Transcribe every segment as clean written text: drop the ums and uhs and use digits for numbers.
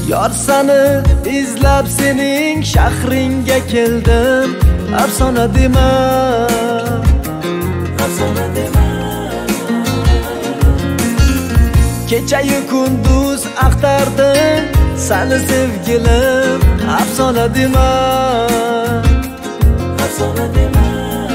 Yor seni izlab sening shahringa keldim. Afsona dema, afsona dema. Kecha-yu kunduz axtardim seni sevgilim. Afsona dema, afsona dema.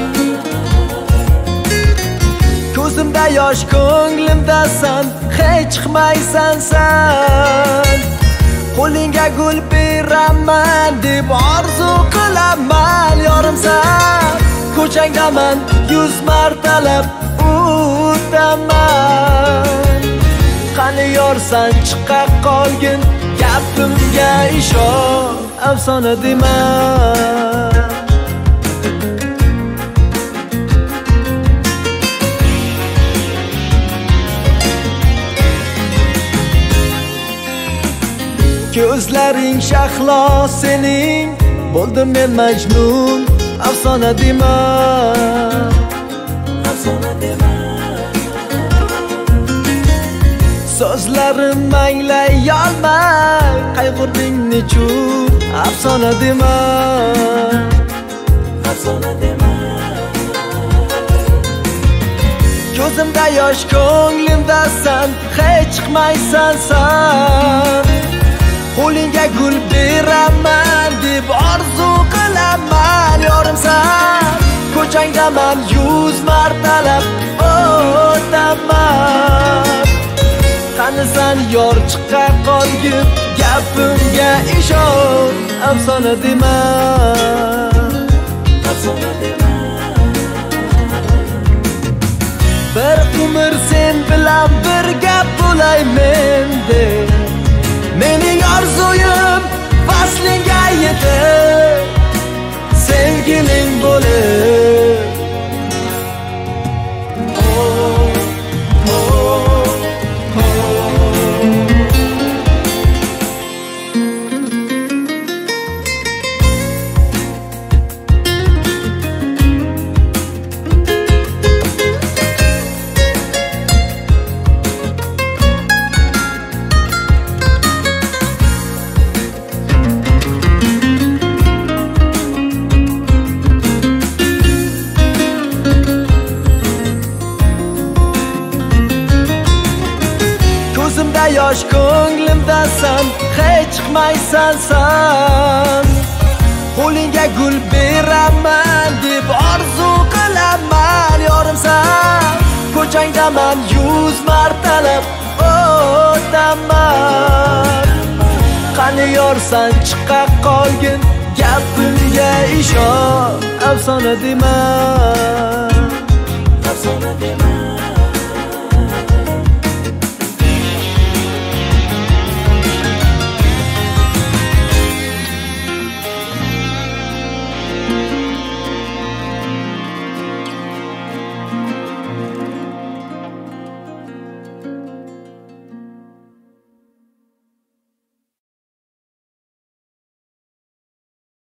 Ko'zimda yosh, ko'nglimda san, hech chiqmaysan san. Qo'lingga gul beraman deb orzu qilaman yorimsan. Ko'changdaman 100 martalab o'taman. Qani yorsan chiqa qolgin, gapimga ishon, afsona dema. Ko'zlaring shahlo sening, bo'ldim men majnun. Afsona dema, afsona dema. So'zlarim anglay olmay qayg'urding nechun. Afsona dema, afsona dema. Ko'zimda yosh, ko'nglimda san, hech chiqmaysan san. Qo'lingga gul beraman deb orzu qilaman yorimsan. Ko'changdaman 100 martalab o'taman. Qani san yor chiqa qolgin, gapimga ishon, afsona dema, afsona dema. Bir umr sen bilan birga bo'laymen deb mening orzuyim faslingga yetib, sevgiling bo'lib. Ko'zimda yosh, ko'nglimda san, hech chiqmaysan san. Qo'lingga gul beraman deb orzu qilaman yorimsan. Ko'changdaman 100 martalab o'taman. Qani yorsan chiqa qolgin, gapimga ishon, afsona dema, afsona dema.